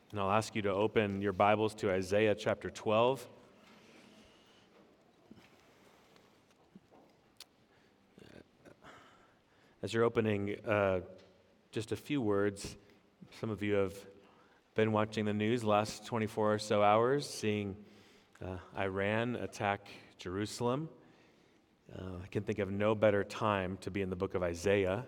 And I'll ask you to open your Bibles to Isaiah chapter 12. As you're opening, just a few words. Some of you have been watching the news the last 24 or so hours, seeing Iran attack Jerusalem. I can think of no better time to be in the book of Isaiah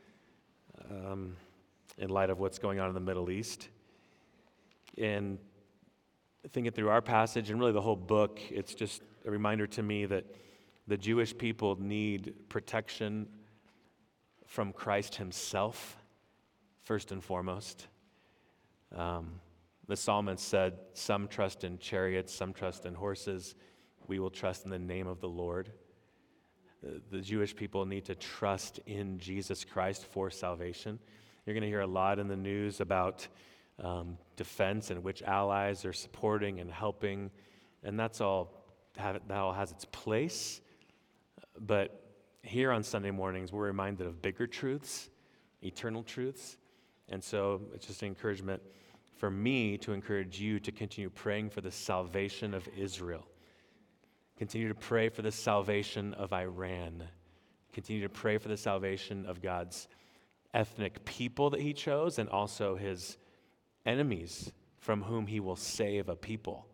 in light of what's going on in the Middle East. And thinking through our passage and really the whole book, it's just a reminder to me that the Jewish people need protection from Christ himself, first and foremost. The psalmist said, some trust in chariots, some trust in horses. We will trust in the name of the Lord. The Jewish people need to trust in Jesus Christ for salvation. You're going to hear a lot in the news about defense and which allies are supporting and helping, and that all has its place. But here on Sunday mornings, we're reminded of bigger truths, eternal truths, and so it's just an encouragement for me to encourage you to continue praying for the salvation of Israel. Continue to pray for the salvation of Iran. Continue to pray for the salvation of God's ethnic people that he chose and also his enemies from whom he will save a people.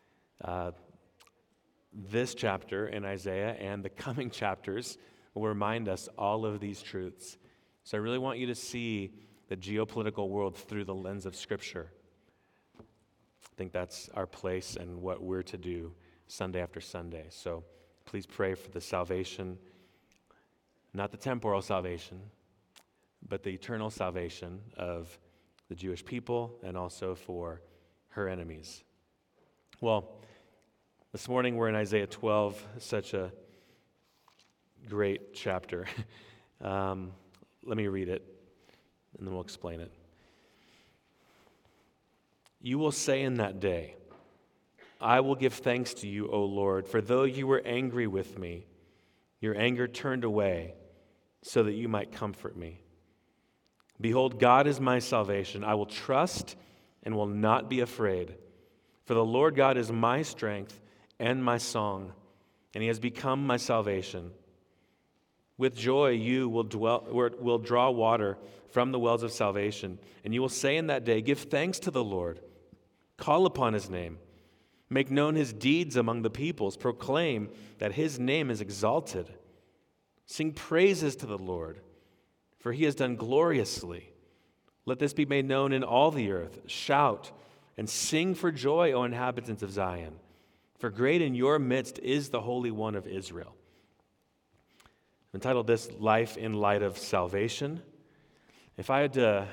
This chapter in Isaiah and the coming chapters will remind us all of these truths. So I really want you to see the geopolitical world through the lens of Scripture. I think that's our place and what we're to do Sunday after Sunday. So please pray for the salvation, not the temporal salvation, but the eternal salvation of the Jewish people and also for her enemies. Well, this morning we're in Isaiah 12, such a great chapter. Let me read it, and then we'll explain it. You will say in that day, I will give thanks to you, O Lord, for though you were angry with me, your anger turned away so that you might comfort me. Behold, God is my salvation. I will trust and will not be afraid. For the Lord God is my strength and my song, and he has become my salvation. With joy you will draw water from the wells of salvation, and you will say in that day, give thanks to the Lord. Call upon his name. Make known his deeds among the peoples. Proclaim that his name is exalted. Sing praises to the Lord, for he has done gloriously. Let this be made known in all the earth. Shout and sing for joy, O inhabitants of Zion, for great in your midst is the Holy One of Israel. I've entitled this Life in Light of Salvation. If I had to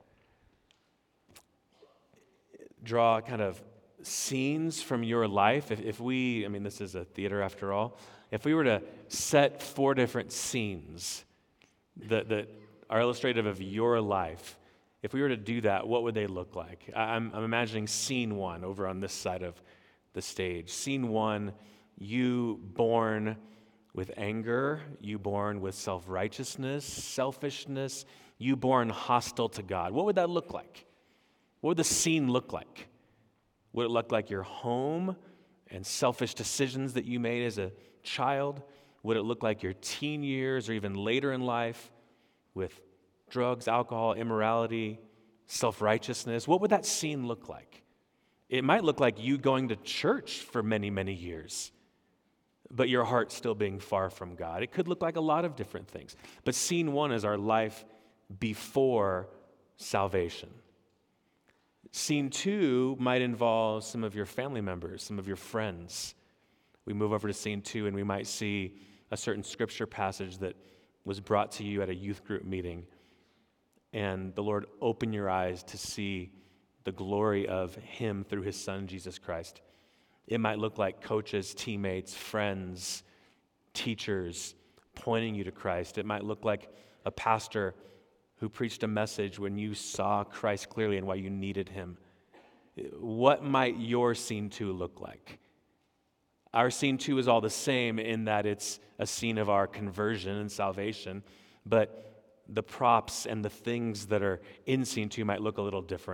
draw kind of scenes from your life, if we, this is a theater after all, if we were to set 4 different scenes that are illustrative of your life, if we were to do that, what would they look like? I'm imagining scene 1 over on this side of the stage. Scene 1, you born with anger, you born with self-righteousness, selfishness, you born hostile to God. What would that look like? What would the scene look like? Would it look like your home and selfish decisions that you made as a child? Would it look like your teen years or even later in life with drugs, alcohol, immorality, self-righteousness? What would that scene look like? It might look like you going to church for many, many years, but your heart still being far from God. It could look like a lot of different things. But scene 1 is our life before salvation. Scene 2 might involve some of your family members, some of your friends. We move over to scene 2 and we might see a certain scripture passage that was brought to you at a youth group meeting. And the Lord opened your eyes to see the glory of him through his son, Jesus Christ. It might look like coaches, teammates, friends, teachers pointing you to Christ. It might look like a pastor who preached a message when you saw Christ clearly and why you needed him. What might your scene 2 look like? Our scene 2 is all the same in that it's a scene of our conversion and salvation, but the props and the things that are in scene 2 might look a little different.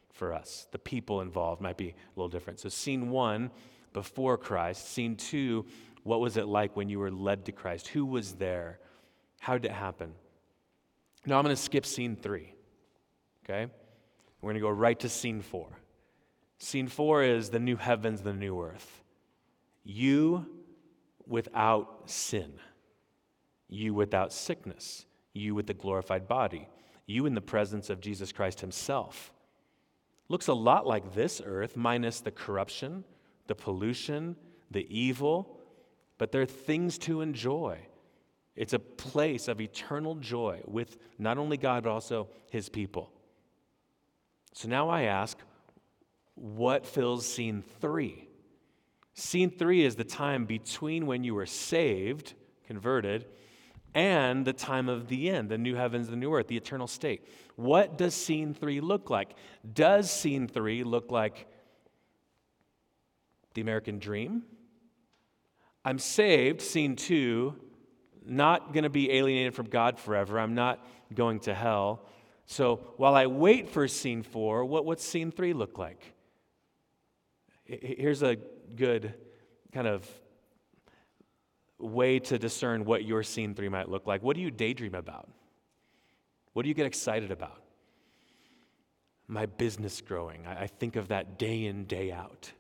for us. The people involved might be a little different. So scene 1, before Christ. Scene 2, what was it like when you were led to Christ? Who was there? How did it happen? Now I'm going to skip scene 3, okay? We're going to go right to scene 4. Scene 4 is the new heavens, the new earth. You without sin. You without sickness. You with the glorified body. You in the presence of Jesus Christ himself. Looks a lot like this earth, minus the corruption, the pollution, the evil, but there are things to enjoy. It's a place of eternal joy with not only God, but also his people. So now I ask, what fills scene 3? Scene 3 is the time between when you were saved, converted, and the time of the end, the new heavens, the new earth, the eternal state. What does scene 3 look like? Does scene 3 look like the American dream? I'm saved, scene 2, not going to be alienated from God forever. I'm not going to hell. So while I wait for scene 4, what's scene 3 look like? Here's a good kind of way to discern what your scene 3 might look like. What do you daydream about? What do you get excited about? My business growing. I think of that day in, day out.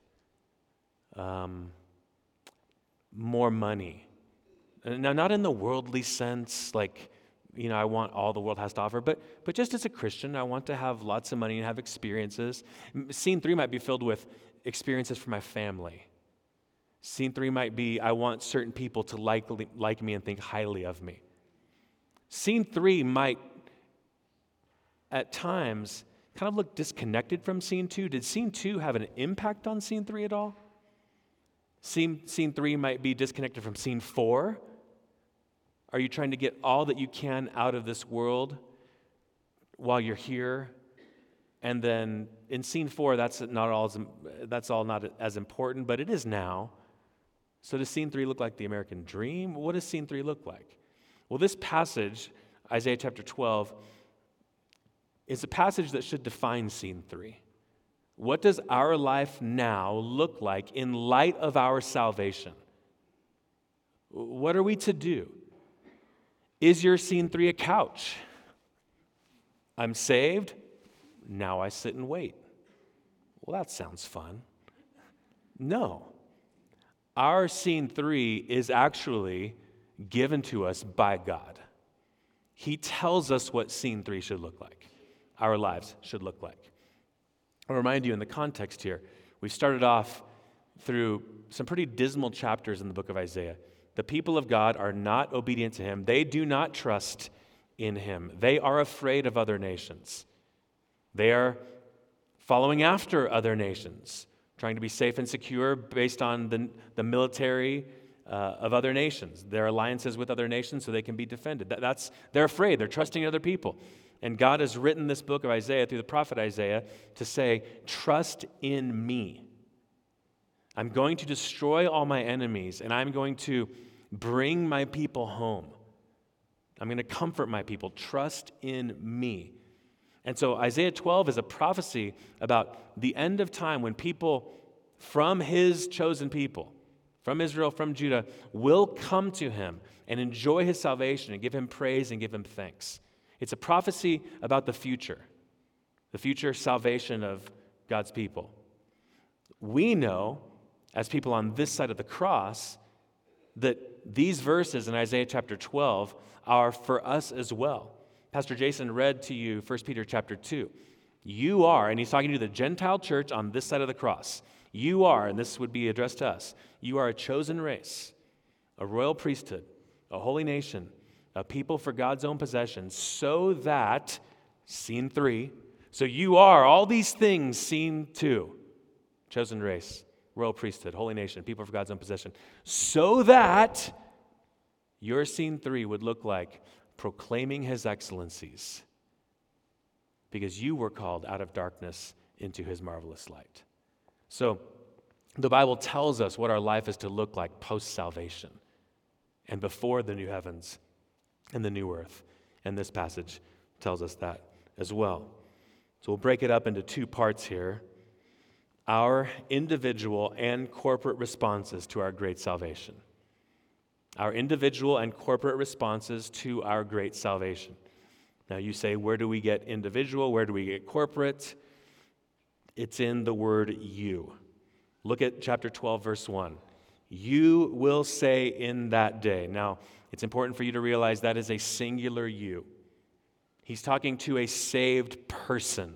More money. Now, not in the worldly sense, like, I want all the world has to offer, but just as a Christian, I want to have lots of money and have experiences. Scene 3 might be filled with experiences for my family. Scene 3 might be, I want certain people to like me and think highly of me. Scene 3 might, at times, kind of look disconnected from scene 2. Did scene 2 have an impact on scene 3 at all? Scene 3 might be disconnected from scene 4. Are you trying to get all that you can out of this world while you're here? And then in scene 4, that's all not as important, but it is now. So does scene 3 look like the American dream? What does scene 3 look like? Well, this passage, Isaiah chapter 12, is a passage that should define scene 3. What does our life now look like in light of our salvation? What are we to do? Is your scene 3 a couch? I'm saved, now I sit and wait. Well, that sounds fun. No. Our scene 3 is actually given to us by God. He tells us what scene 3 should look like, our lives should look like. I'll remind you in the context here, we started off through some pretty dismal chapters in the book of Isaiah. The people of God are not obedient to him. They do not trust in him. They are afraid of other nations. They are following after other nations, trying to be safe and secure based on the military of other nations, their alliances with other nations so they can be defended. They're afraid. They're trusting other people. And God has written this book of Isaiah through the prophet Isaiah to say, trust in me. I'm going to destroy all my enemies, and I'm going to bring my people home. I'm going to comfort my people. Trust in me. And so Isaiah 12 is a prophecy about the end of time when people from his chosen people, from Israel, from Judah, will come to him and enjoy his salvation and give him praise and give him thanks. It's a prophecy about the future salvation of God's people. We know, as people on this side of the cross, that these verses in Isaiah chapter 12 are for us as well. Pastor Jason read to you 1 Peter chapter 2. You are, and he's talking to the Gentile church on this side of the cross. You are, and this would be addressed to us, you are a chosen race, a royal priesthood, a holy nation, a people for God's own possession, so that, scene 3, so you are all these things, scene 2, chosen race, royal priesthood, holy nation, people for God's own possession, so that your scene 3 would look like proclaiming his excellencies, because you were called out of darkness into his marvelous light. So the Bible tells us what our life is to look like post-salvation and before the new heavens and the new earth. And this passage tells us that as well. So we'll break it up into two parts here. Our individual and corporate responses to our great salvation. Our individual and corporate responses to our great salvation. Now you say, where do we get individual? Where do we get corporate? It's in the word you. Look at chapter 12, verse 1. You will say in that day. Now, it's important for you to realize that is a singular you. He's talking to a saved person.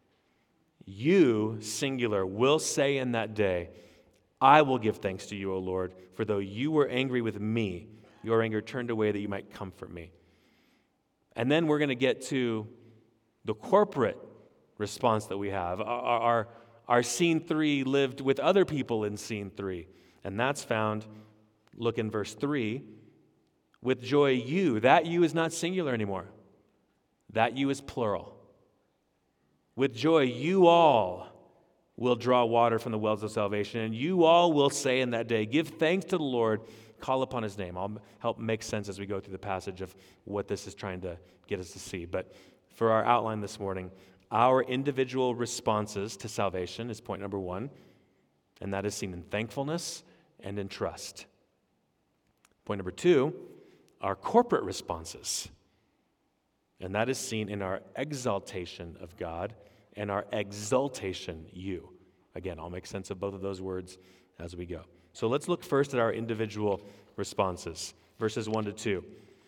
You, singular, will say in that day, I will give thanks to you, O Lord, for though you were angry with me, your anger turned away that you might comfort me. And then we're going to get to the corporate response that we have. Our scene 3 lived with other people in scene 3. And that's found, look in verse 3, with joy you. That you is not singular anymore. That you is plural. With joy you all will draw water from the wells of salvation, and you all will say in that day, give thanks to the Lord, call upon his name. I'll help make sense as we go through the passage of what this is trying to get us to see. But for our outline this morning, our individual responses to salvation is point number 1, and that is seen in thankfulness and in trust. Point number 2, our corporate responses, and that is seen in our exaltation of God and our exaltation you. Again, I'll make sense of both of those words as we go. So let's look first at our individual responses, verses 1 to 2.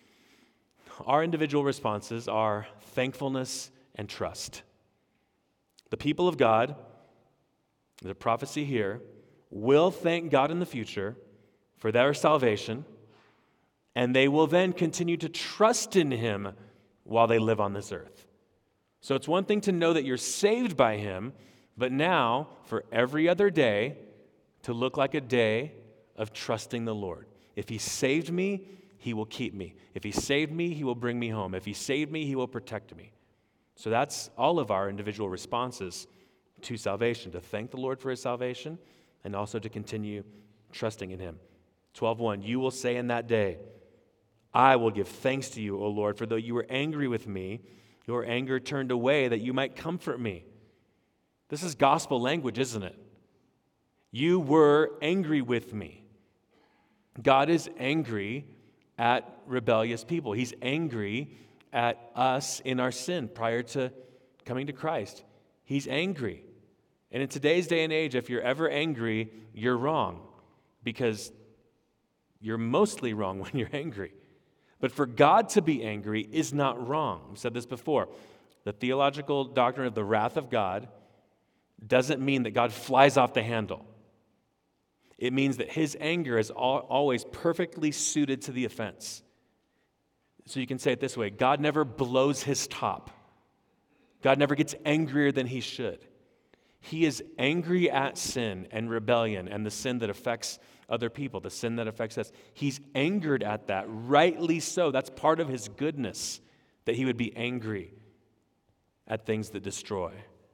Our individual responses are thankfulness and trust. The people of God, the prophecy here, will thank God in the future for their salvation, and they will then continue to trust in him while they live on this earth. So it's one thing to know that you're saved by him, but now, for every other day, to look like a day of trusting the Lord. If he saved me, he will keep me. If he saved me, he will bring me home. If he saved me, he will protect me. So that's all of our individual responses to salvation, to thank the Lord for his salvation and also to continue trusting in him. 12:1, you will say in that day, I will give thanks to you, O Lord, for though you were angry with me, your anger turned away that you might comfort me. This is gospel language, isn't it? You were angry with me. God is angry at rebellious people. He's angry at us in our sin prior to coming to Christ. He's angry. And in today's day and age, if you're ever angry, you're wrong, because you're mostly wrong when you're angry. But for God to be angry is not wrong. We've said this before. The theological doctrine of the wrath of God doesn't mean that God flies off the handle. It means that his anger is always perfectly suited to the offense. So you can say it this way: God never blows his top. God never gets angrier than he should. He is angry at sin and rebellion and the sin that affects other people, the sin that affects us. He's angered at that, rightly so. That's part of his goodness, that he would be angry at things that destroy.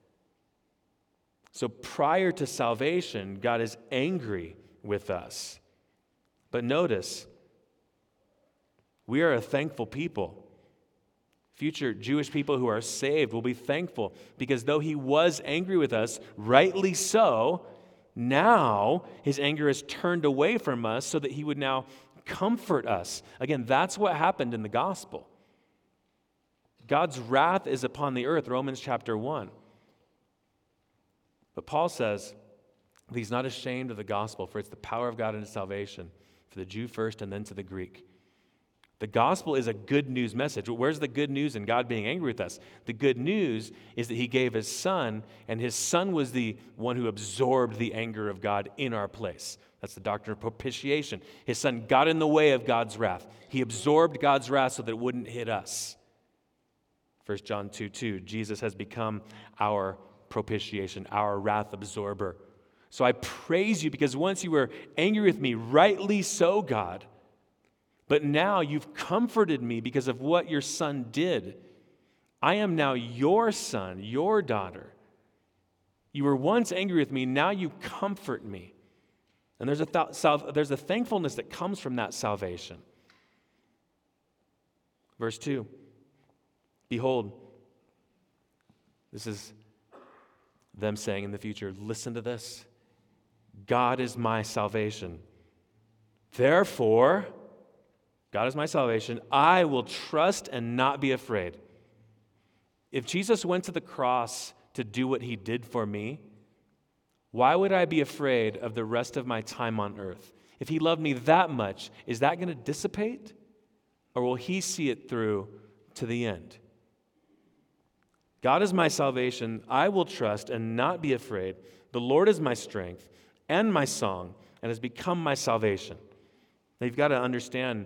So prior to salvation, God is angry with us. But notice, we are a thankful people. Future Jewish people who are saved will be thankful because though he was angry with us, rightly so, now his anger is turned away from us so that he would now comfort us. Again, that's what happened in the gospel. God's wrath is upon the earth, Romans chapter 1. But Paul says that he's not ashamed of the gospel, for it's the power of God unto salvation, for the Jew first and then to the Greek. The gospel is a good news message. Where's the good news in God being angry with us? The good news is that he gave his son, and his son was the one who absorbed the anger of God in our place. That's the doctrine of propitiation. His son got in the way of God's wrath. He absorbed God's wrath so that it wouldn't hit us. 1 John 2:2, Jesus has become our propitiation, our wrath absorber. So I praise you because once you were angry with me, rightly so, God, but now you've comforted me because of what your son did. I am now your son, your daughter. You were once angry with me, now you comfort me. And there's a thankfulness that comes from that salvation. Verse 2, behold, This is them saying in the future, listen to this. God is my salvation. Therefore, God is my salvation. I will trust and not be afraid. If Jesus went to the cross to do what he did for me, why would I be afraid of the rest of my time on earth? If he loved me that much, is that going to dissipate? Or will he see it through to the end? God is my salvation. I will trust and not be afraid. The Lord is my strength and my song and has become my salvation. Now you've got to understand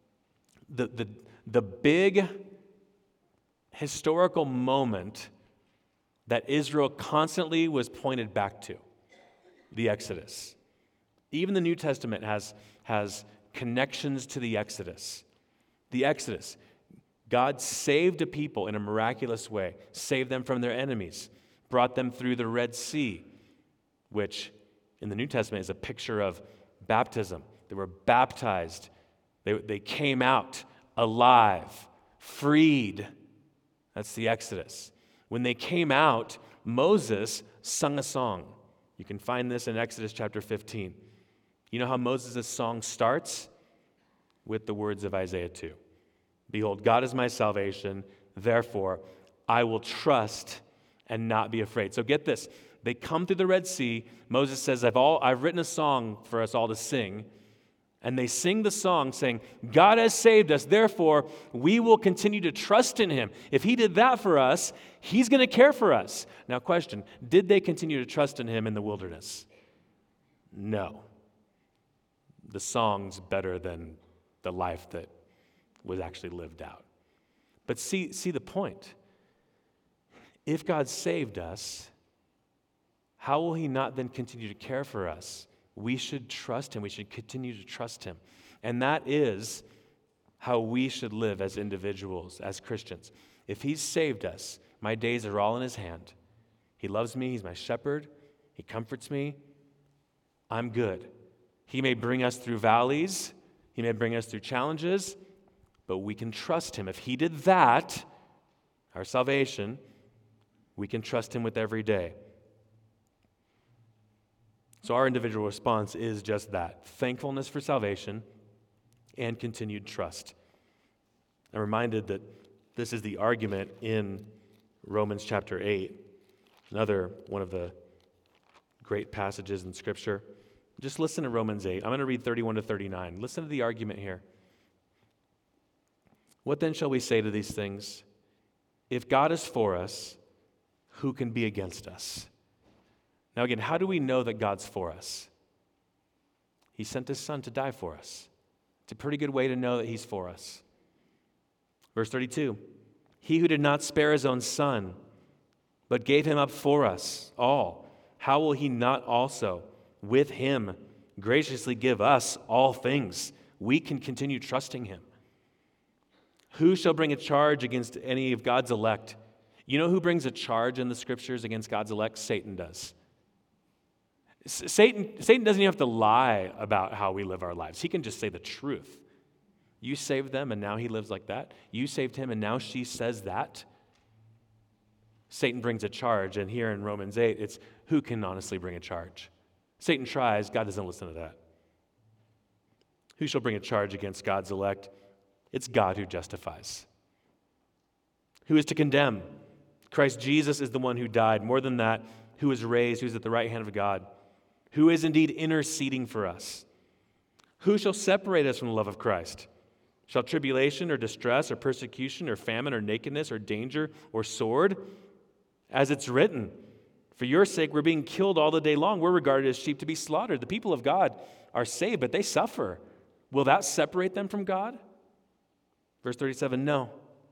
the big historical moment that Israel constantly was pointed back to, the Exodus. Even the New Testament has connections to the Exodus. The Exodus. God saved a people in a miraculous way, saved them from their enemies, brought them through the Red Sea, which in the New Testament is a picture of baptism. They were baptized. They came out alive, freed. That's the Exodus. When they came out, Moses sung a song. You can find this in Exodus chapter 15. You know how Moses' song starts? With the words of Isaiah 2. Behold, God is my salvation, therefore I will trust and not be afraid. So get this. They come through the Red Sea. Moses says, I've written a song for us all to sing. And they sing the song saying, God has saved us, therefore we will continue to trust in him. If he did that for us, he's going to care for us. Now question, did they continue to trust in him in the wilderness? No. The song's better than the life that was actually lived out. But see the point. If God saved us, how will he not then continue to care for us? We should trust him. We should continue to trust him. And that is how we should live as individuals, as Christians. If he's saved us, my days are all in his hand. He loves me. He's my shepherd. He comforts me. I'm good. He may bring us through valleys. He may bring us through challenges, but we can trust him. If he did that, our salvation, we can trust him with every day. So our individual response is just that, thankfulness for salvation and continued trust. I'm reminded that this is the argument in Romans chapter 8, another one of the great passages in Scripture. Just listen to Romans 8. I'm going to read 31 to 39. Listen to the argument here. What then shall we say to these things? If God is for us, who can be against us? Now again, how do we know that God's for us? He sent his son to die for us. It's a pretty good way to know that he's for us. Verse 32, he who did not spare his own son, but gave him up for us all, how will he not also with him graciously give us all things? We can continue trusting him. Who shall bring a charge against any of God's elect? You know who brings a charge in the Scriptures against God's elect? Satan does. Satan doesn't even have to lie about how we live our lives. He can just say the truth. You saved them and now he lives like that. You saved him and now she says that. Satan brings a charge, and here in Romans 8, it's who can honestly bring a charge? Satan tries, God doesn't listen to that. Who shall bring a charge against God's elect? It's God who justifies. Who is to condemn? Christ Jesus is the one who died. More than that, who is raised, who is at the right hand of God, who is indeed interceding for us. Who shall separate us from the love of Christ? Shall tribulation or distress or persecution or famine or nakedness or danger or sword? As it's written, for your sake we're being killed all the day long. We're regarded as sheep to be slaughtered. The people of God are saved, but they suffer. Will that separate them from God? Verse 37, no.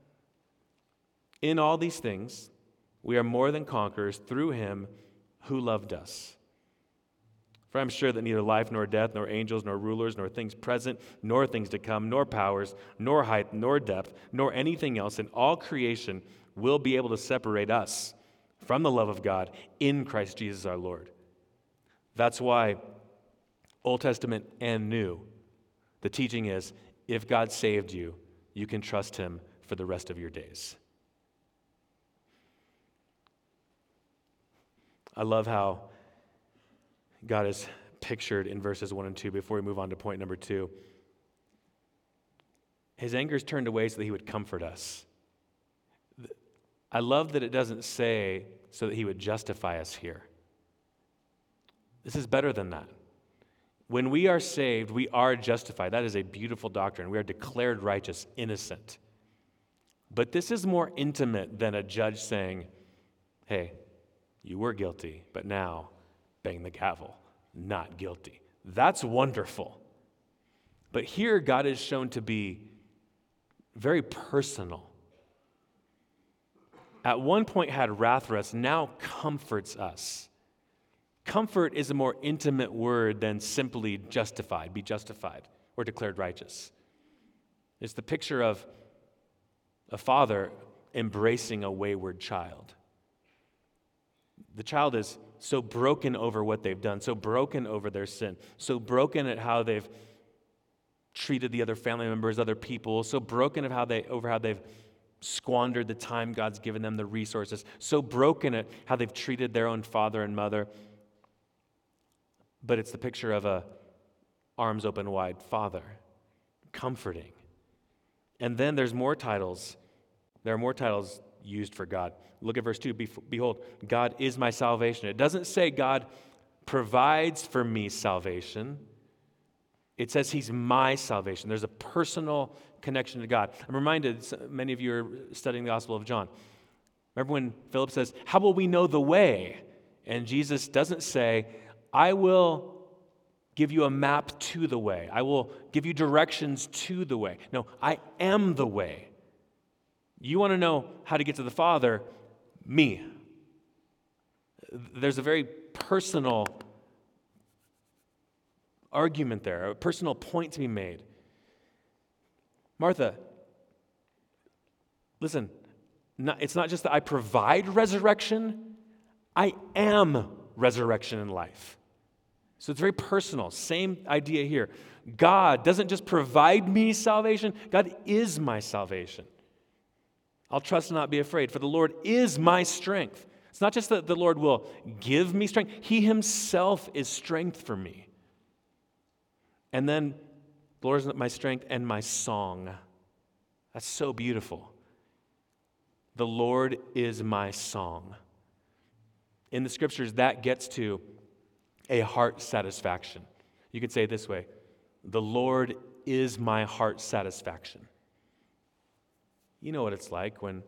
In all these things, we are more than conquerors through him who loved us. For I'm sure that neither life nor death, nor angels, nor rulers, nor things present, nor things to come, nor powers, nor height, nor depth, nor anything else in all creation will be able to separate us from the love of God in Christ Jesus our Lord. That's why Old Testament and New, the teaching is, if God saved you, you can trust him for the rest of your days. I love how God is pictured in verses 1 and 2 before we move on to point number 2. His anger is turned away so that he would comfort us. I love that it doesn't say so that he would justify us here. This is better than that. When we are saved, we are justified. That is a beautiful doctrine. We are declared righteous, innocent. But this is more intimate than a judge saying, hey, you were guilty, but now, bang the gavel, not guilty. That's wonderful. But here, God is shown to be very personal. At one point had wrath for us, now comforts us. Comfort is a more intimate word than simply justified, be justified, or declared righteous. It's the picture of a father embracing a wayward child. The child is so broken over what they've done, so broken over their sin, so broken at how they've treated the other family members, other people, so broken of how they've squandered the time God's given them, the resources, so broken at how they've treated their own father and mother. But it's the picture of a arms open wide father, comforting. And then there's more titles. There are more titles used for God. Look at verse 2. Behold, God is my salvation. It doesn't say God provides for me salvation. It says he's my salvation. There's a personal connection to God. I'm reminded, many of you are studying the Gospel of John. Remember when Philip says, how will we know the way? And Jesus doesn't say, I will give you a map to the way. I will give you directions to the way. No, I am the way. You want to know how to get to the Father? Me. There's a very personal argument there, a personal point to be made. Martha, listen, it's not just that I provide resurrection, I am resurrection and life. So it's very personal. Same idea here. God doesn't just provide me salvation, God is my salvation. I'll trust and not be afraid, for the Lord is my strength. It's not just that the Lord will give me strength, He Himself is strength for me. And then, the Lord is my strength and my song. That's so beautiful. The Lord is my song. In the Scriptures, that gets to a heart satisfaction. You could say it this way: the Lord is my heart satisfaction. You know what it's like when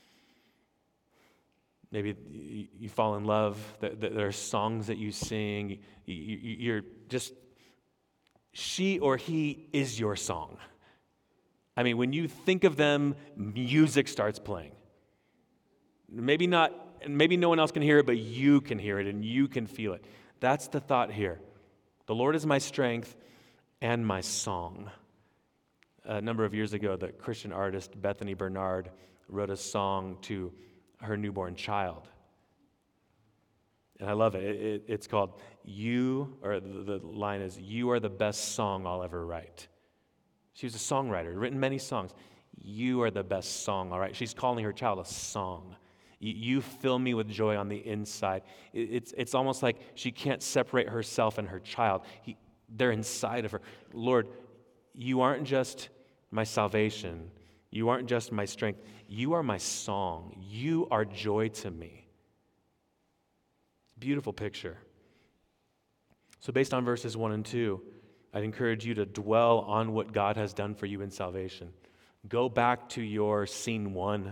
maybe you fall in love, there are songs that you sing, you're just, she or he is your song. I mean, when you think of them, music starts playing. Maybe no one else can hear it, but you can hear it and you can feel it. That's the thought here. The Lord is my strength and my song. A number of years ago, the Christian artist Bethany Bernard wrote a song to her newborn child. And I love it. It's called You, or the line is, you are the best song I'll ever write. She was a songwriter, written many songs. You are the best song I'll write. She's calling her child a song. You fill me with joy on the inside. It's almost like she can't separate herself and her child. They're inside of her. Lord, you aren't just my salvation. You aren't just my strength. You are my song. You are joy to me. Beautiful picture. So based on verses 1 and 2, I'd encourage you to dwell on what God has done for you in salvation. Go back to your scene 1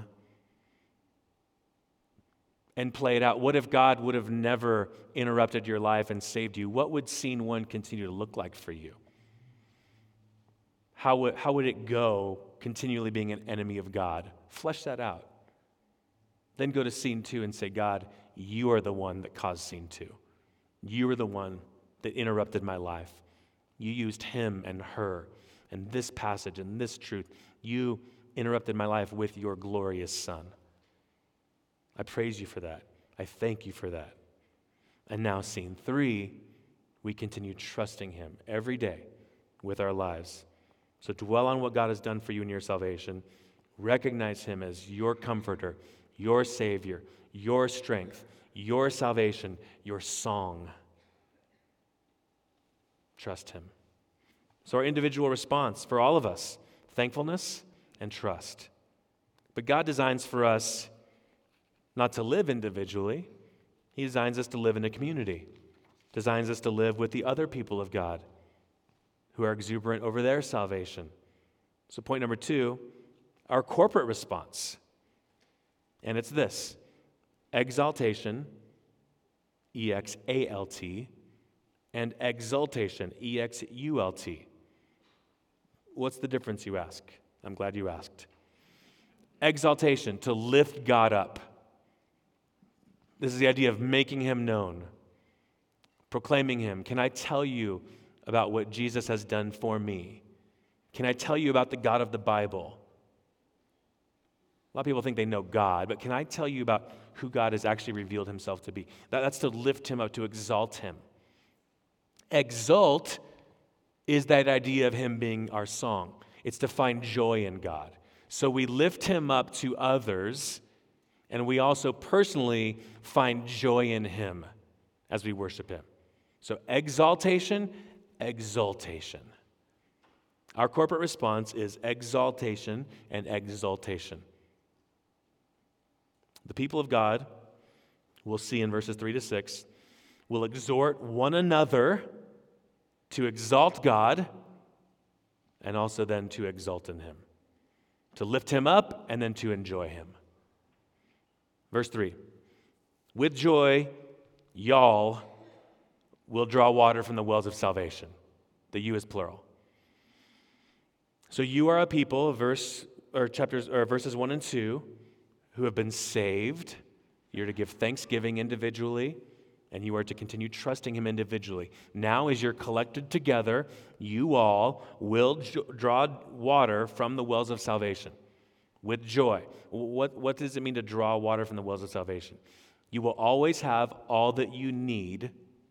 and play it out. What if God would have never interrupted your life and saved you? What would scene 1 continue to look like for you? How would it go continually being an enemy of God? Flesh that out. Then go to scene 2 and say, God, you are the one that caused scene 2. You are the one that interrupted my life. You used him and her and this passage and this truth. You interrupted my life with your glorious Son. I praise you for that. I thank you for that. And now scene 3, we continue trusting him every day with our lives. So dwell on what God has done for you in your salvation. Recognize him as your comforter, your Savior, your strength, your salvation, your song. Trust him. So our individual response for all of us, thankfulness and trust. But God designs for us not to live individually. He designs us to live in a community, designs us to live with the other people of God who are exuberant over their salvation. So point number 2, our corporate response. And it's this: exaltation, E-X-A-L-T, and exultation, E-X-U-L-T. What's the difference, you ask? I'm glad you asked. Exaltation, to lift God up. This is the idea of making him known, proclaiming him. Can I tell you about what Jesus has done for me? Can I tell you about the God of the Bible? A lot of people think they know God, but can I tell you about who God has actually revealed himself to be? That's to lift him up, to exalt him. Exult is that idea of him being our song. It's to find joy in God. So we lift him up to others, and we also personally find joy in him as we worship him. So exaltation, exultation. Our corporate response is exaltation and exultation. The people of God, we'll see in verses 3-6, will exhort one another to exalt God and also then to exult in him, to lift him up and then to enjoy him. Verse 3, with joy, y'all will draw water from the wells of salvation. The you is plural. So you are a people, verses 1 and 2, who have been saved. You're to give thanksgiving individually, and you are to continue trusting him individually. Now, as you're collected together, you all will draw water from the wells of salvation with joy. What does it mean to draw water from the wells of salvation? You will always have all that you need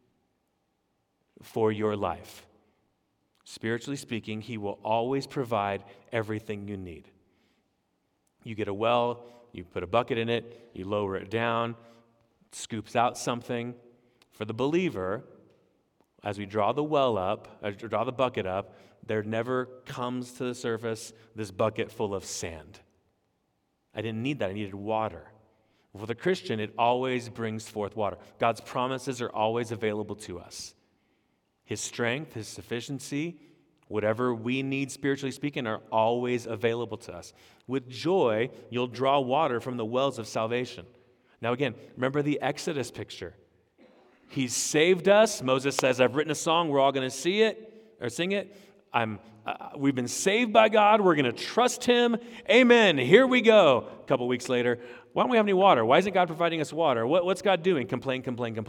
for your life. Spiritually speaking, he will always provide everything you need. You get a well, you put a bucket in it, you lower it down, it scoops out something. For the believer, as we draw the well up, as we draw the bucket up, there never comes to the surface this bucket full of sand. I didn't need that. I needed water. For the Christian, it always brings forth water. God's promises are always available to us. His strength, his sufficiency, whatever we need spiritually speaking, are always available to us. With joy, you'll draw water from the wells of salvation. Now again, remember the Exodus picture. He's saved us. Moses says, I've written a song. We're all going to sing it. We've been saved by God. We're going to trust him. Amen. Here we go. A couple weeks later, why don't we have any water? Why isn't God providing us water? What's God doing? Complain.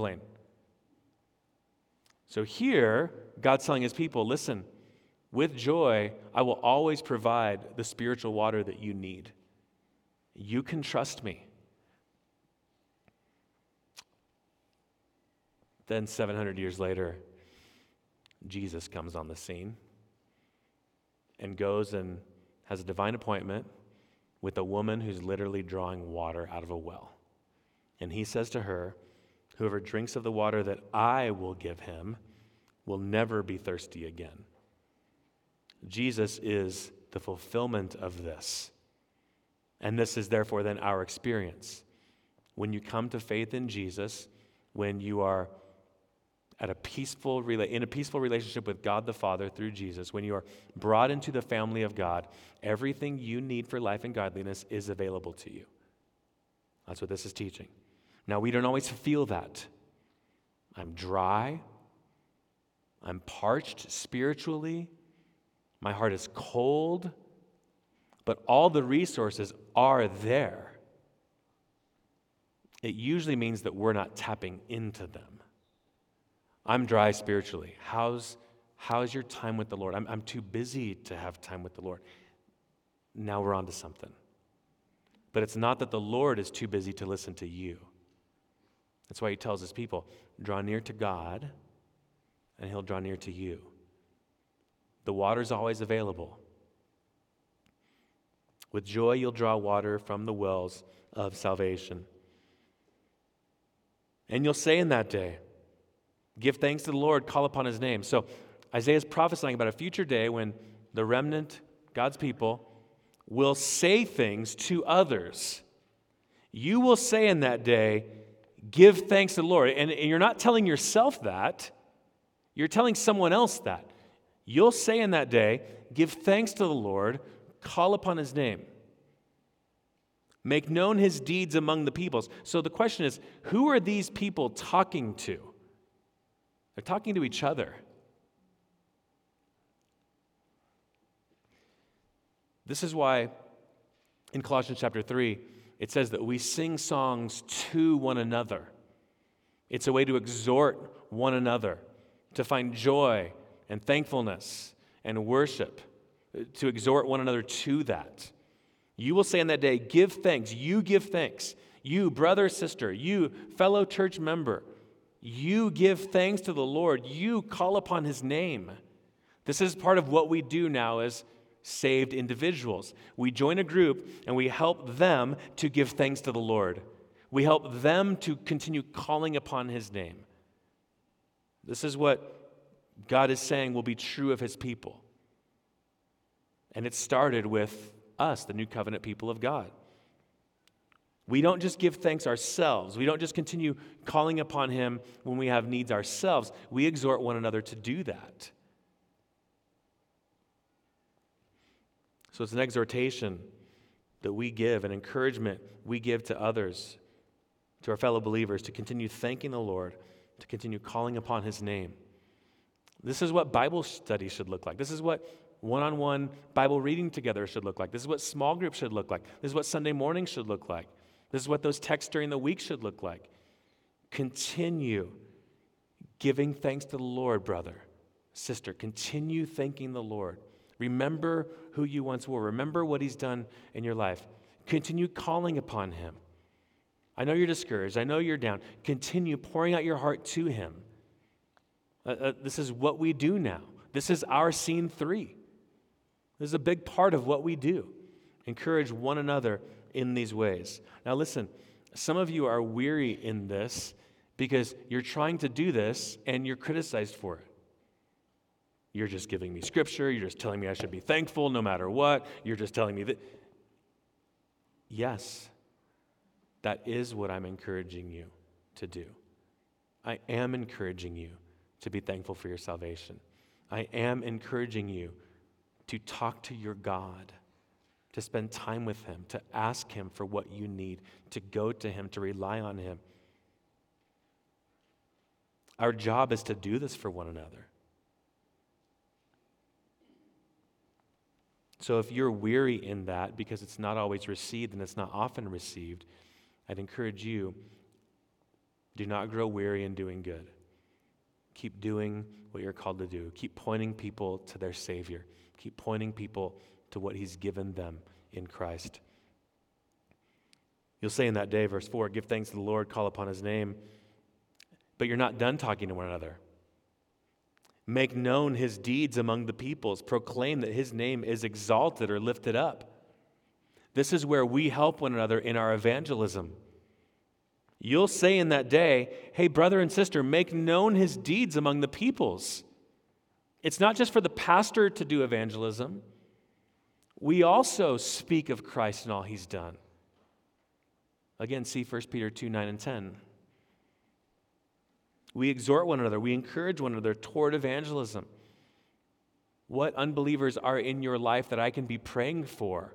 So here, God's telling his people, listen, with joy, I will always provide the spiritual water that you need. You can trust me. Then 700 years later, Jesus comes on the scene and goes and has a divine appointment with a woman who's literally drawing water out of a well. And he says to her, whoever drinks of the water that I will give him will never be thirsty again. Jesus is the fulfillment of this. And this is therefore then our experience. When you come to faith in Jesus, when you are in a peaceful relationship with God the Father through Jesus, when you are brought into the family of God, everything you need for life and godliness is available to you. That's what this is teaching. Now, we don't always feel that. I'm dry. I'm parched spiritually. My heart is cold. But all the resources are there. It usually means that we're not tapping into them. I'm dry spiritually. How's your time with the Lord? I'm too busy to have time with the Lord. Now we're on to something. But it's not that the Lord is too busy to listen to you. That's why he tells his people, draw near to God, and he'll draw near to you. The water's always available. With joy, you'll draw water from the wells of salvation. And you'll say in that day, give thanks to the Lord, call upon his name. So Isaiah is prophesying about a future day when the remnant, God's people, will say things to others. You will say in that day, give thanks to the Lord. And you're not telling yourself that. You're telling someone else that. You'll say in that day, give thanks to the Lord, call upon his name. Make known his deeds among the peoples. So the question is, who are these people talking to? They're talking to each other. This is why in Colossians chapter 3, it says that we sing songs to one another. It's a way to exhort one another, to find joy and thankfulness and worship, to exhort one another to that. You will say on that day, give thanks. You give thanks. You, brother, sister, you, fellow church member, you give thanks to the Lord. You call upon his name. This is part of what we do now as saved individuals. We join a group and we help them to give thanks to the Lord. We help them to continue calling upon his name. This is what God is saying will be true of his people. And it started with us, the new covenant people of God. We don't just give thanks ourselves. We don't just continue calling upon him when we have needs ourselves. We exhort one another to do that. So it's an exhortation that we give, an encouragement we give to others, to our fellow believers, to continue thanking the Lord, to continue calling upon his name. This is what Bible study should look like. This is what one-on-one Bible reading together should look like. This is what small groups should look like. This is what Sunday morning should look like. This is what those texts during the week should look like. Continue giving thanks to the Lord, brother, sister. Continue thanking the Lord. Remember who you once were. Remember what he's done in your life. Continue calling upon him. I know you're discouraged. I know you're down. Continue pouring out your heart to him. This is what we do now. This is our scene 3. This is a big part of what we do. Encourage one another in these ways. Now listen, some of you are weary in this because you're trying to do this and you're criticized for it. You're just giving me scripture. You're just telling me I should be thankful no matter what. You're just telling me that. Yes, that is what I'm encouraging you to do. I am encouraging you to be thankful for your salvation. I am encouraging you to talk to your God, to spend time with him, to ask him for what you need, to go to him, to rely on him. Our job is to do this for one another. So if you're weary in that because it's not always received and it's not often received, I'd encourage you, do not grow weary in doing good. Keep doing what you're called to do. Keep pointing people to their Savior. Keep pointing people to what he's given them in Christ. You'll say in that day, verse 4, give thanks to the Lord, call upon his name, but you're not done talking to one another. Make known his deeds among the peoples. Proclaim that his name is exalted or lifted up. This is where we help one another in our evangelism. You'll say in that day, hey, brother and sister, make known his deeds among the peoples. It's not just for the pastor to do evangelism. We also speak of Christ and all he's done. Again, see 1 Peter 2, 9 and 10. We exhort one another. We encourage one another toward evangelism. What unbelievers are in your life that I can be praying for?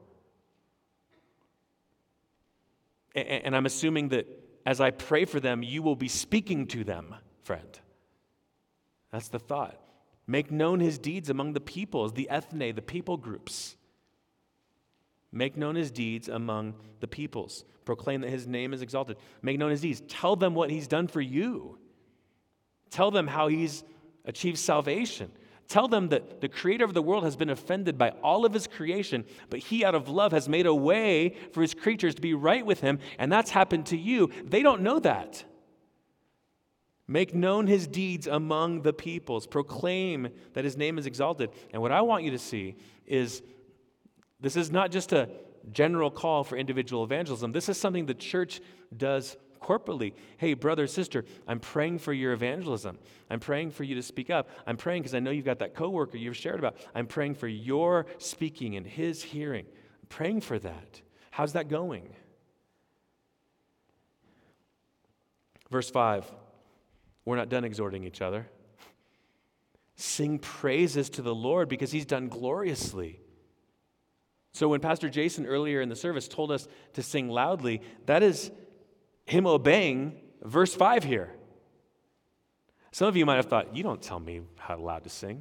And I'm assuming that as I pray for them, you will be speaking to them, friend. That's the thought. Make known his deeds among the peoples, the ethne, the people groups. Make known his deeds among the peoples. Proclaim that his name is exalted. Make known his deeds. Tell them what he's done for you. Tell them how he's achieved salvation. Tell them that the creator of the world has been offended by all of his creation, but he out of love has made a way for his creatures to be right with him, and that's happened to you. They don't know that. Make known his deeds among the peoples. Proclaim that his name is exalted. And what I want you to see is this is not just a general call for individual evangelism. This is something the church does corporately. Hey, brother, sister, I'm praying for your evangelism. I'm praying for you to speak up. I'm praying because I know you've got that coworker you've shared about. I'm praying for your speaking and his hearing. I'm praying for that. How's that going? Verse 5, we're not done exhorting each other. Sing praises to the Lord because he's done gloriously. So when Pastor Jason earlier in the service told us to sing loudly, that is him obeying verse 5 here. Some of you might have thought, you don't tell me how loud to sing.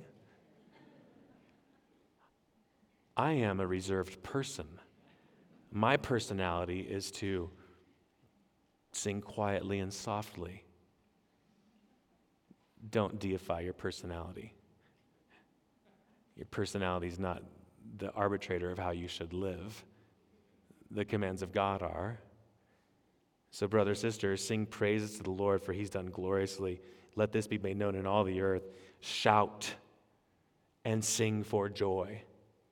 I am a reserved person. My personality is to sing quietly and softly. Don't deify your personality. Your personality is not the arbitrator of how you should live. The commands of God are. So, brothers, sisters, sing praises to the Lord, for he's done gloriously. Let this be made known in all the earth. Shout and sing for joy.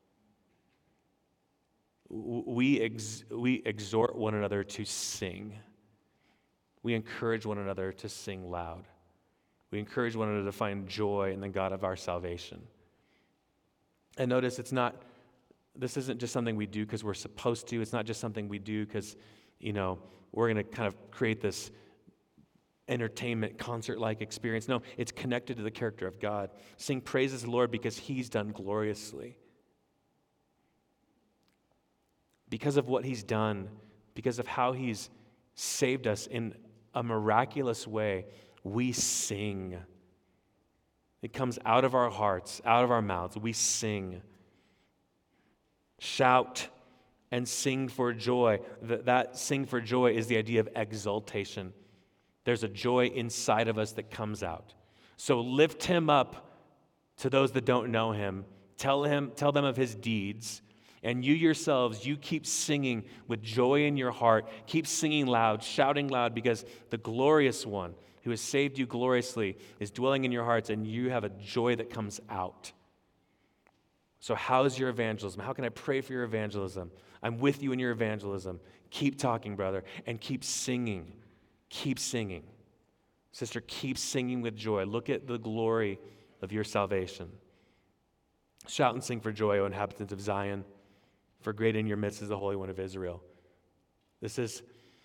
We exhort one another to sing. We encourage one another to sing loud. We encourage one another to find joy in the God of our salvation. And notice this isn't just something we do because we're supposed to. It's not just something we do because, we're going to kind of create this entertainment, concert-like experience. No, it's connected to the character of God. Sing praises to the Lord because he's done gloriously. Because of what he's done, because of how he's saved us in a miraculous way, we sing. It comes out of our hearts, out of our mouths. We sing. Shout and sing for joy. That sing for joy is the idea of exaltation. There's a joy inside of us that comes out. So lift him up to those that don't know him. Tell them of his deeds. And you yourselves, you keep singing with joy in your heart. Keep singing loud, shouting loud, because the glorious one who has saved you gloriously is dwelling in your hearts, and you have a joy that comes out. So how's your evangelism? How can I pray for your evangelism? I'm with you in your evangelism. Keep talking, brother, and keep singing. Keep singing. Sister, keep singing with joy. Look at the glory of your salvation. Shout and sing for joy, O inhabitants of Zion, for great in your midst is the Holy One of Israel. This is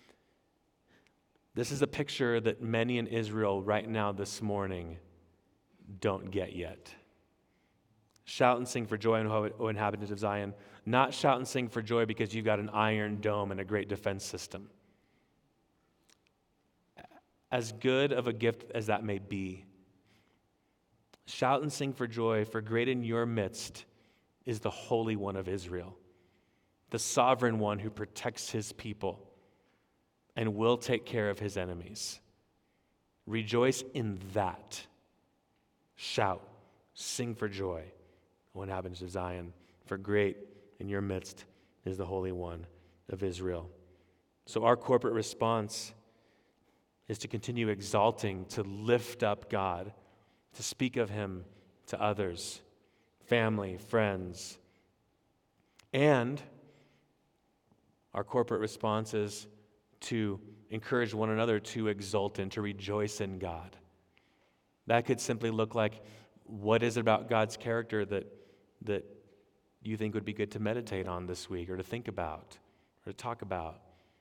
a picture that many in Israel right now this morning don't get yet. Shout and sing for joy, O inhabitants of Zion. Not shout and sing for joy because you've got an iron dome and a great defense system. As good of a gift as that may be, shout and sing for joy, for great in your midst is the Holy One of Israel, the sovereign one who protects his people and will take care of his enemies. Rejoice in that. Shout, sing for joy, O inhabitants of Zion, for great in your midst is the Holy One of Israel. So our corporate response is to continue exalting, to lift up God, to speak of him to others, family, friends. And our corporate response is to encourage one another to exult and to rejoice in God. That could simply look like, what is it about God's character that you think would be good to meditate on this week, or to think about, or to talk about?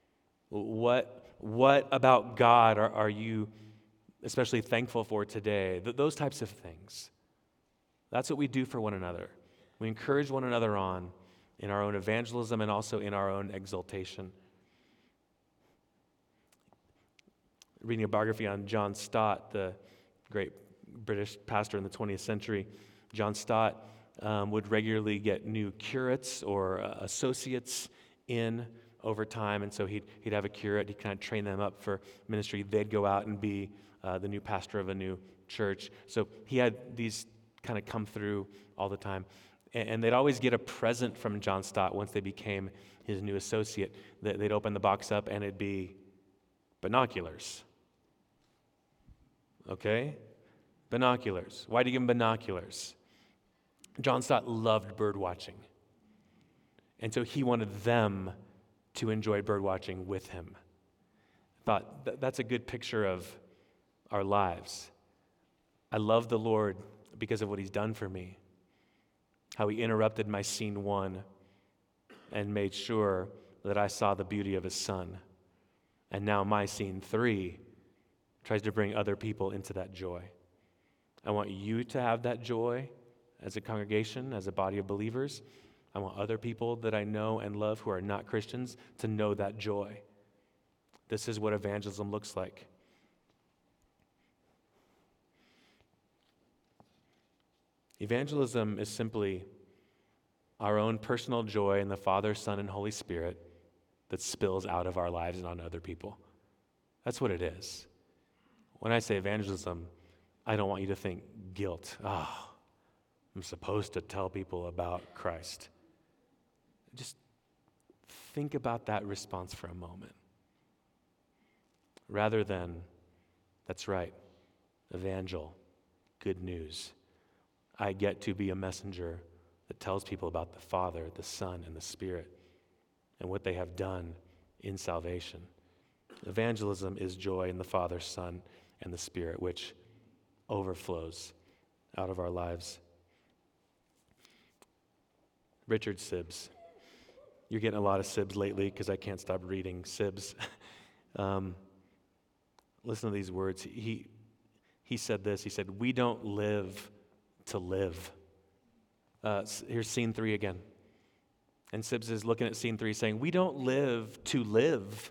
What about God are you especially thankful for today? Those types of things. That's what we do for one another. We encourage one another on in our own evangelism and also in our own exaltation. Reading a biography on John Stott, the great British pastor in the 20th century, John Stott would regularly get new curates or associates in over time, and so he'd have a curate. He'd kind of train them up for ministry. They'd go out and be the new pastor of a new church. So he had these kind of come through all the time, and they'd always get a present from John Stott once they became his new associate. They'd open the box up, and it'd be binoculars. Okay? Binoculars. Why do you give him binoculars? John Stott loved bird watching, and so he wanted them to enjoy bird watching with him. thought that's a good picture of our lives. I love the Lord because of what he's done for me, how he interrupted my scene 1 and made sure that I saw the beauty of his son. And now my scene 3 tries to bring other people into that joy. I want you to have that joy as a congregation, as a body of believers. I want other people that I know and love who are not Christians to know that joy. This is what evangelism looks like. Evangelism is simply our own personal joy in the Father, Son, and Holy Spirit that spills out of our lives and on other people. That's what it is. When I say evangelism, I don't want you to think guilt. I'm supposed to tell people about Christ. Just think about that response for a moment. Rather than, that's right, evangel, good news. I get to be a messenger that tells people about the Father, the Son, and the Spirit, and what they have done in salvation. Evangelism is joy in the Father, Son, and the Spirit, which overflows out of our lives. Richard Sibbes. You're getting a lot of Sibbes lately because I can't stop reading Sibbes. Listen to these words. He said this. He said, "We don't live to live." Here's scene 3 again. And Sibbes is looking at scene 3 saying, "We don't live to live."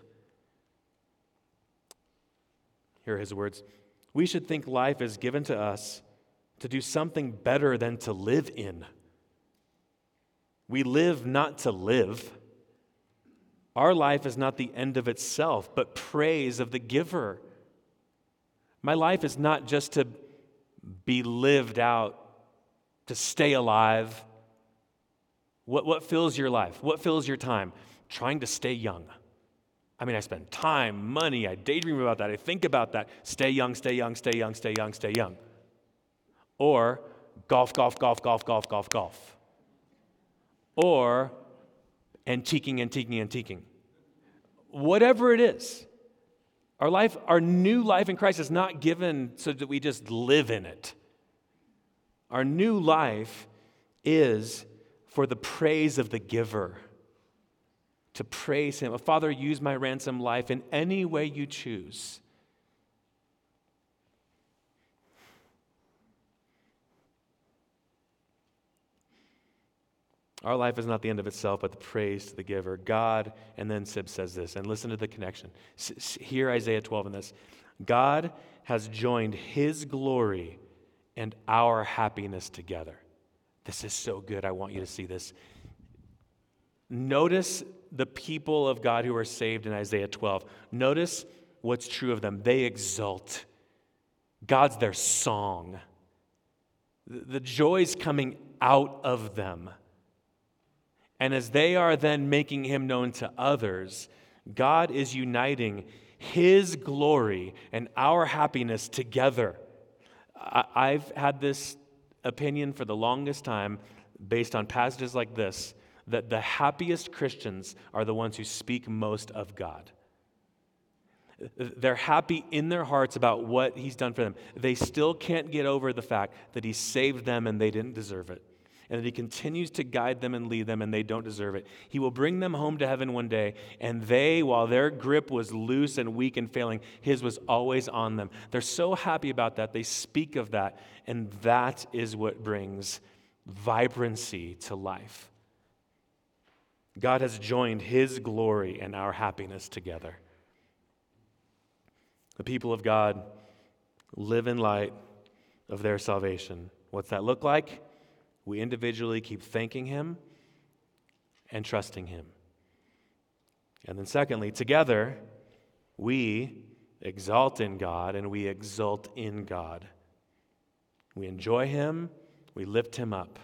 Here are his words. "We should think life is given to us to do something better than to live in. We live not to live. Our life is not the end of itself, but praise of the giver. My life is not just to be lived out, to stay alive. What fills your life? What fills your time? Trying to stay young. I mean, I spend time, money, I daydream about that, I think about that. Stay young, stay young, stay young, stay young, stay young. Or golf. Or antiquing. Whatever it is, our new life in Christ is not given so that we just live in it. Our new life is for the praise of the giver, to praise him. Father, use my ransom life in any way you choose. Our life is not the end of itself, but the praise to the giver. God, and then Sibbes says this, and listen to the connection. Hear Isaiah 12 in this. God has joined his glory and our happiness together. This is so good. I want you to see this. Notice the people of God who are saved in Isaiah 12. Notice what's true of them. They exult. God's their song. The joy's coming out of them. And as they are then making him known to others, God is uniting his glory and our happiness together. I've had this opinion for the longest time based on passages like this, that the happiest Christians are the ones who speak most of God. They're happy in their hearts about what he's done for them. They still can't get over the fact that he saved them and they didn't deserve it, and that he continues to guide them and lead them and they don't deserve it. He will bring them home to heaven one day, and they, while their grip was loose and weak and failing, his was always on them. They're so happy about that. They speak of that, and that is what brings vibrancy to life. God has joined his glory and our happiness together. The people of God live in light of their salvation. What's that look like? We individually keep thanking him and trusting him. And then secondly, together, we exalt in God and we exult in God. We enjoy him, we lift him up.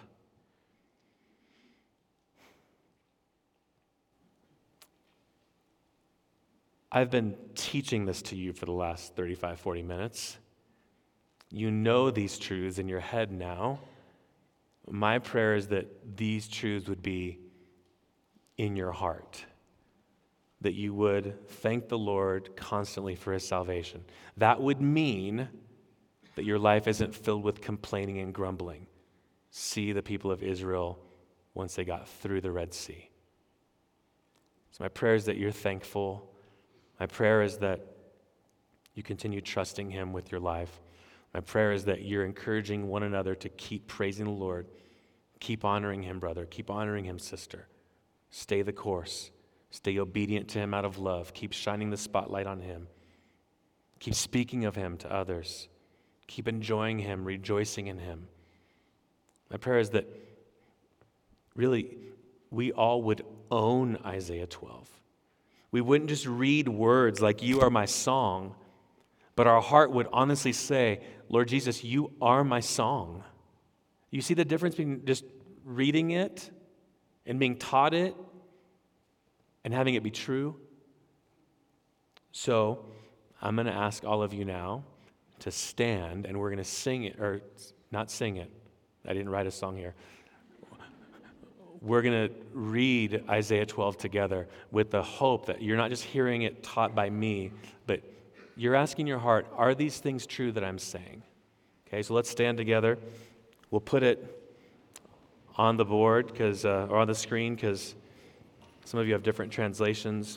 I've been teaching this to you for the last 35, 40 minutes. You know these truths in your head now. My prayer is that these truths would be in your heart. that you would thank the Lord constantly for his salvation. That would mean that your life isn't filled with complaining and grumbling. See the people of Israel once they got through the Red Sea. So my prayer is that you're thankful. My prayer is that you continue trusting him with your life. My prayer is that you're encouraging one another to keep praising the Lord. Keep honoring him, brother. Keep honoring him, sister. Stay the course. Stay obedient to him out of love. Keep shining the spotlight on him. Keep speaking of him to others. Keep enjoying him, rejoicing in him. My prayer is that really we all would own Isaiah 12. We wouldn't just read words like, you are my song, but our heart would honestly say, Lord Jesus, you are my song. You see the difference between just reading it and being taught it and having it be true? So I'm going to ask all of you now to stand, and we're going to sing it, or not sing it. I didn't write a song here. We're going to read Isaiah 12 together with the hope that you're not just hearing it taught by me, but you're asking your heart, are these things true that I'm saying? Okay, so let's stand together. We'll put it on the board or on the screen because some of you have different translations.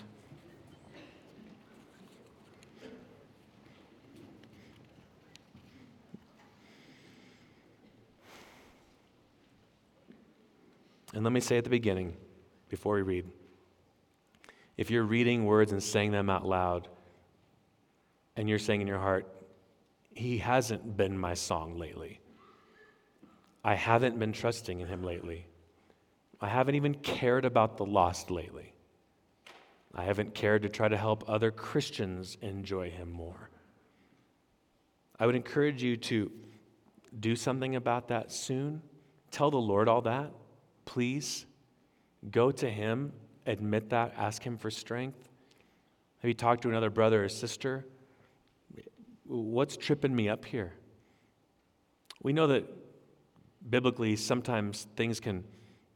And let me say at the beginning, before we read, if you're reading words and saying them out loud, and you're saying in your heart, he hasn't been my song lately. I haven't been trusting in him lately. I haven't even cared about the lost lately. I haven't cared to try to help other Christians enjoy him more. I would encourage you to do something about that soon. Tell the Lord all that. Please go to him, admit that, ask him for strength. Maybe talk to another brother or sister. What's tripping me up here? We know that biblically sometimes things can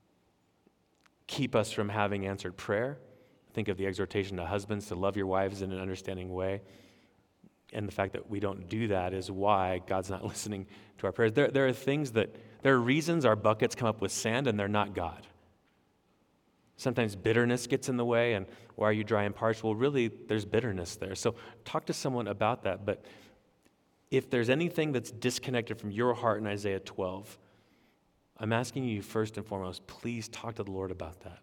keep us from having answered prayer. Think of the exhortation to husbands to love your wives in an understanding way. And the fact that we don't do that is why God's not listening to our prayers. There are reasons our buckets come up with sand and they're not God. Sometimes bitterness gets in the way, and why are you dry and parched? Well, really, there's bitterness there. So talk to someone about that. But if there's anything that's disconnected from your heart in Isaiah 12, I'm asking you first and foremost, please talk to the Lord about that.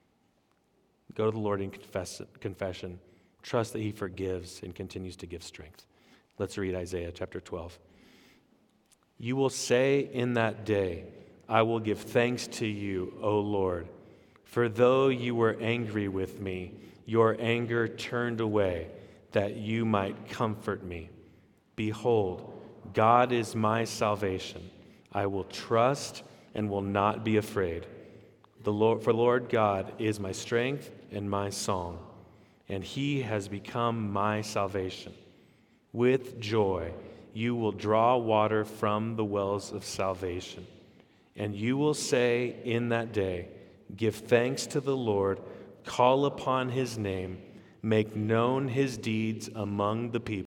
Go to the Lord in confession. Trust that he forgives and continues to give strength. Let's read Isaiah chapter 12. You will say in that day, I will give thanks to you, O Lord. For though you were angry with me, your anger turned away, that you might comfort me. Behold, God is my salvation. I will trust and will not be afraid. For Lord God is my strength and my song, and he has become my salvation. With joy you will draw water from the wells of salvation, and you will say in that day, give thanks to the Lord, call upon his name, make known his deeds among the people.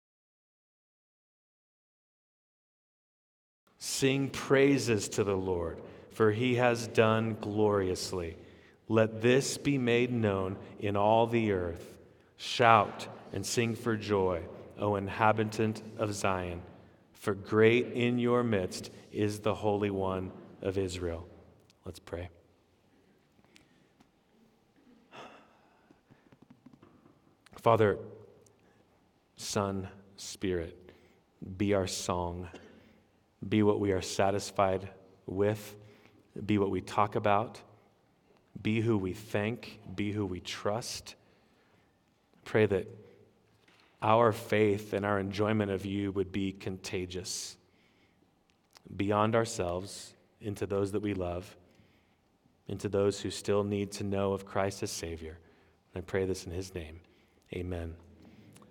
Sing praises to the Lord, for he has done gloriously. Let this be made known in all the earth. Shout and sing for joy, O inhabitant of Zion, for great in your midst is the Holy One of Israel. Let's pray. Father, Son, Spirit, be our song. Be what we are satisfied with. Be what we talk about. Be who we thank. Be who we trust. Pray that our faith and our enjoyment of you would be contagious beyond ourselves into those that we love, into those who still need to know of Christ as Savior. And I pray this in his name. Amen.